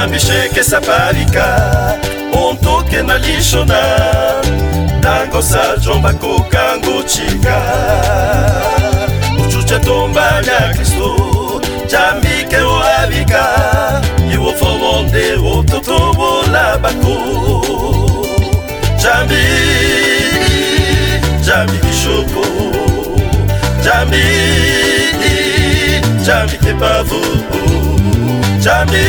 jambi sheke sapalika ontoke na lishona tango sa jomba kokango chika uchucha tomba nya Kristo jambi ke oabika iwo fobonde ototobo la bako jambi jambi kishoko jambi jambi ke pavu jambi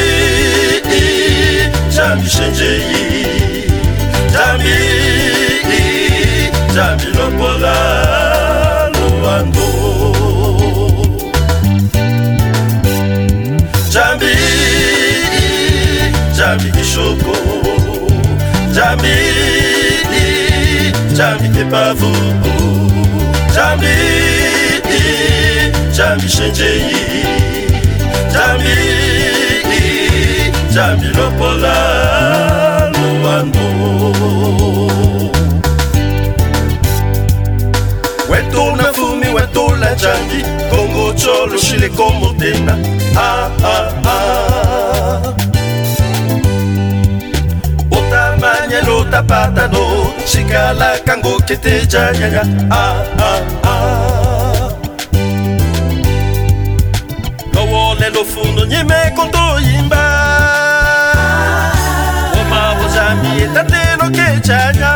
jambi shenjeyi jambi jambi lopola luando jambi jambi kishoko jambi jambi kepavu jambi jambi shenjeyi jambi jambi lopola luando weto na fumi weto la jambi Kongo cholo shile como tena otamanya no tapata no shikala kango kete janyanya Kowole lo fundo nyime konto yimba Oma wajami etatelo kechanya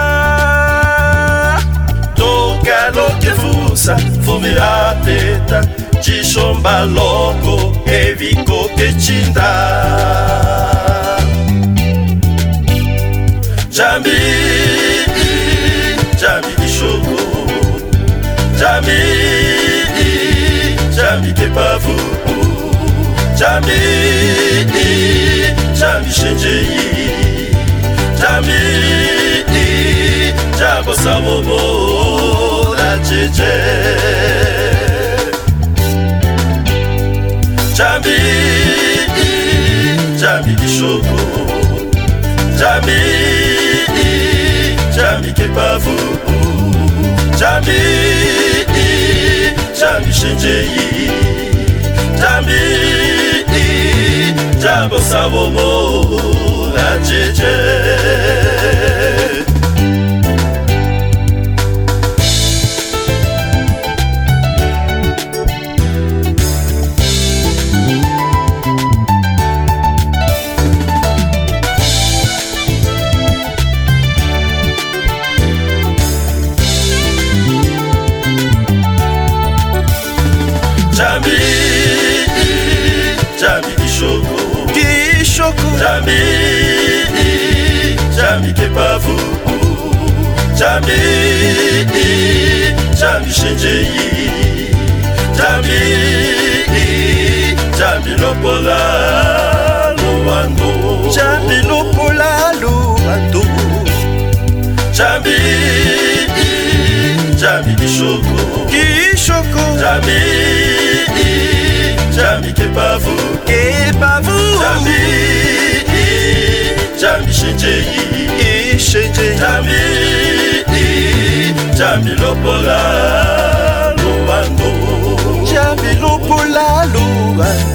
Toka lo que fusa Fume a teta Chishomba loco Eviko que chinda Jambi Jambi kishoko Jambi Jambi kepavu Jambi Jambi shenjeyi Jambi Jabo sabobo la jeje Jambi Jambi kishoko Jambi Jambi kepavu Jambi Jambi shenjeyi Jambi Jabo sabobo la jeje Jambi, Jambi kishoko, kishoko. Jambi, Jambi kepavu. Jambi, Jambi shenjeyi. Jambi, Jambi lopola luando. Jambi lopola luando. Jambi, Jambi kishoko, kishoko. Jambi Jambi kepavu, kepavu. Jambi, Jambi shenjeyi, shenjeyi. Jambi, Jambi lopola luando. Jambi lopola luando.